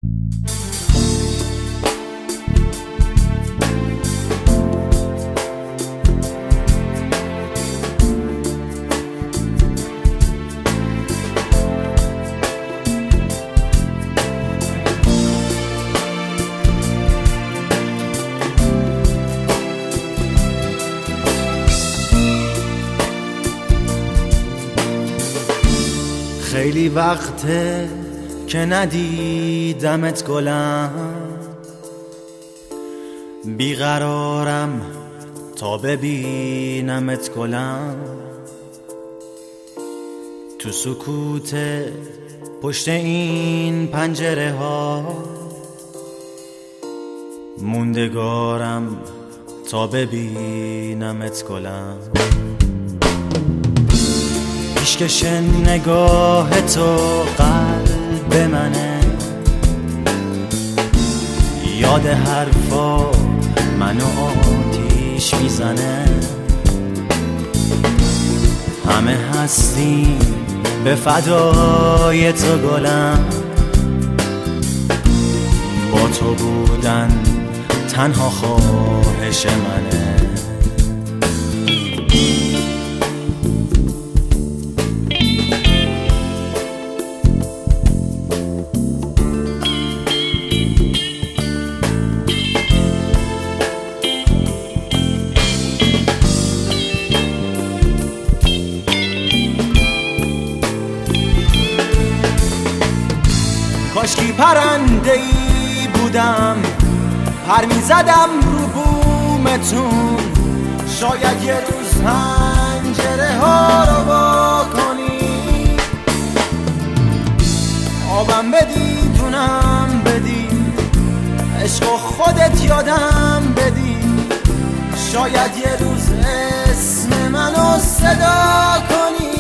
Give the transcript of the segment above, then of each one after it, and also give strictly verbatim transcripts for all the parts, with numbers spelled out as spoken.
خیلی وقته که ندیدمت گلم، بیقرارم تا ببینمت گلم. تو سکوت پشت این پنجره ها موندگارم تا ببینمت گلم. پیشکش نگاه تو قلب منه، یاد حرفا منو آتیش میزنه. همه هستیم به فدای تو گلم، با تو بودن تنها خواهش منه. کاشکی پرنده ای بودم، پر می زدم رو بومتون. شاید یه روز پنجره ها رو با کنی، آبم بدی دونم بدی، عشق و خودت یادم بدی. شاید یه روز اسم منو صدا کنی.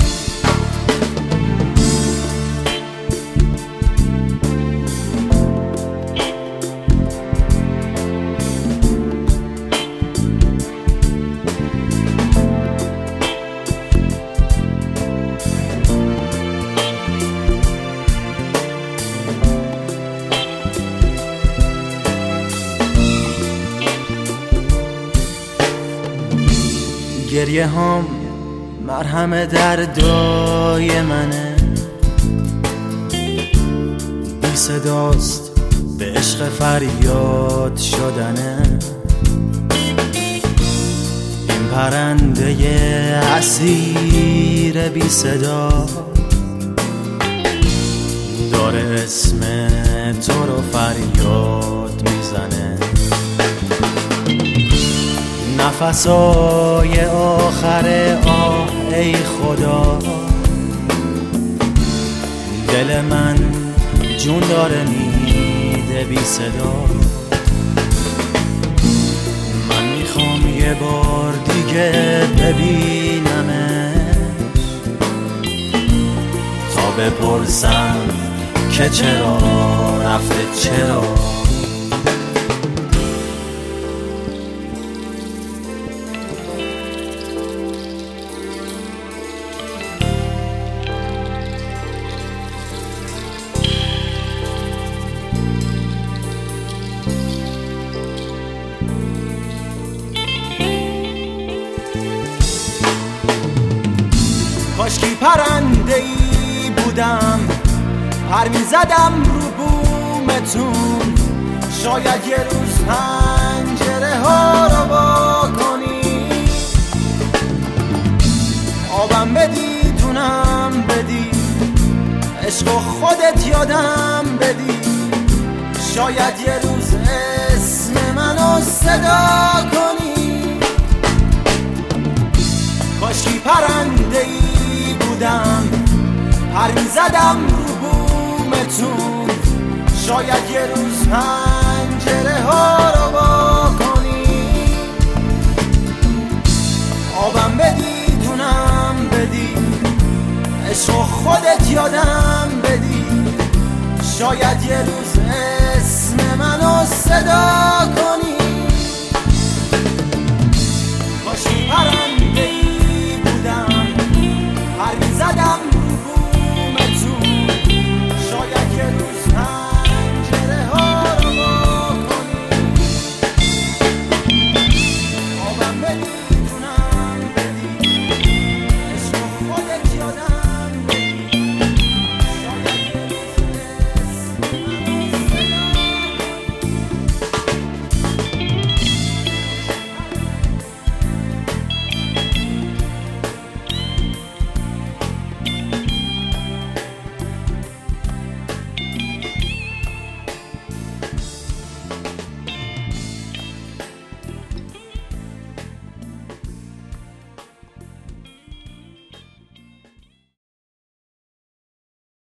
گریه هم مرهم دردای منه، بی صداست به عشق فریاد شدنه. این پرنده اسیر بی صدا داره اسم تو رو فریاد میزنه. نفسای آخر آه ای خدا، دل من جون داره میده بی صدا. من میخوام یه بار دیگه ببینمش، تا بپرسم که چرا رفته، چرا. کاشکی پرنده ای بودم، پر می زدم رو بومتون. شاید یه روز پنجره ها رو با کنی، آبم بدی دونم بدی، عشق و خودت یادم بدی. شاید یه روز اسم منو صدا کنی. کاشکی پرنده ای بودم، پر می زدم رو بومتون. شاید یه روز پنجره ها رو با کنی، آبم بدی دونم بدی، عشق و خودت یادم بدی. شاید یه روز اسم منو صدا کنی.